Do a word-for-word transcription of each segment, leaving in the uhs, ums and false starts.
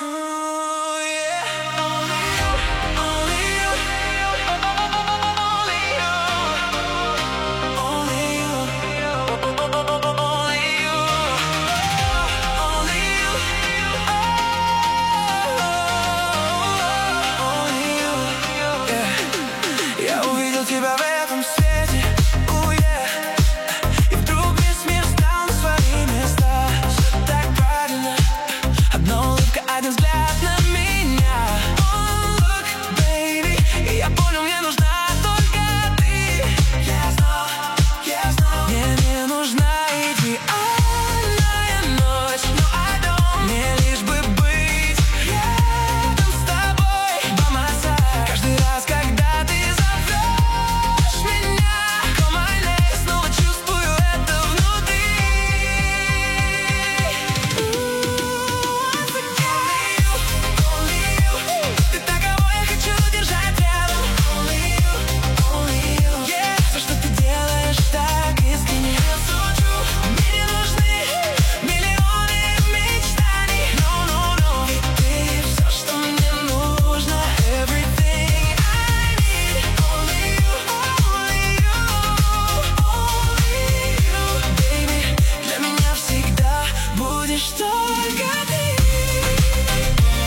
Я увидел тебя в этом свете, uh, yeah. И вдруг весь мир стал на свои места. Все так правильно. Одна улыбка, один взгляд на меня. Oh, look, baby. И я понял, мне нужна только ты. Я знал, я знал. Мне не нужна идеальная ночь, но I don't. Мне лишь бы быть рядом с тобой by my side. Каждый раз, когда ты только ты.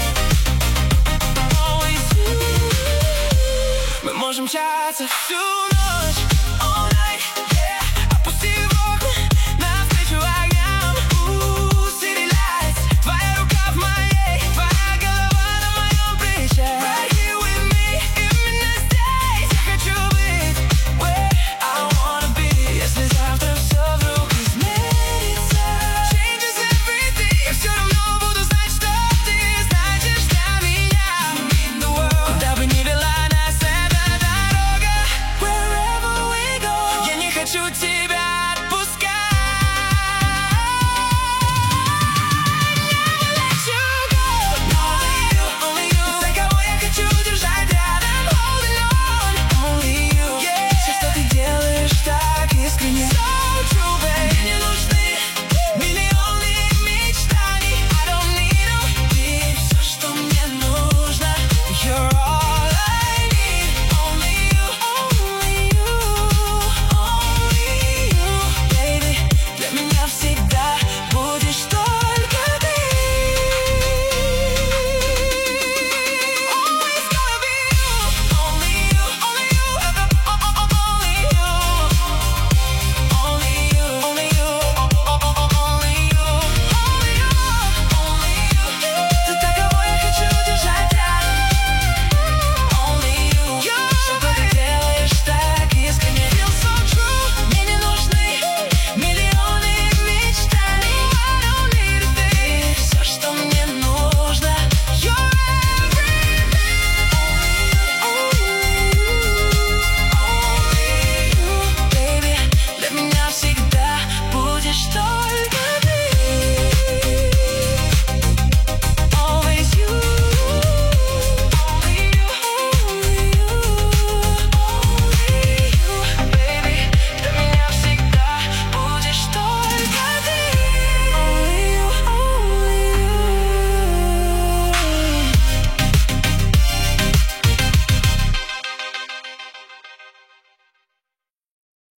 Мы можем мчаться всю ночь.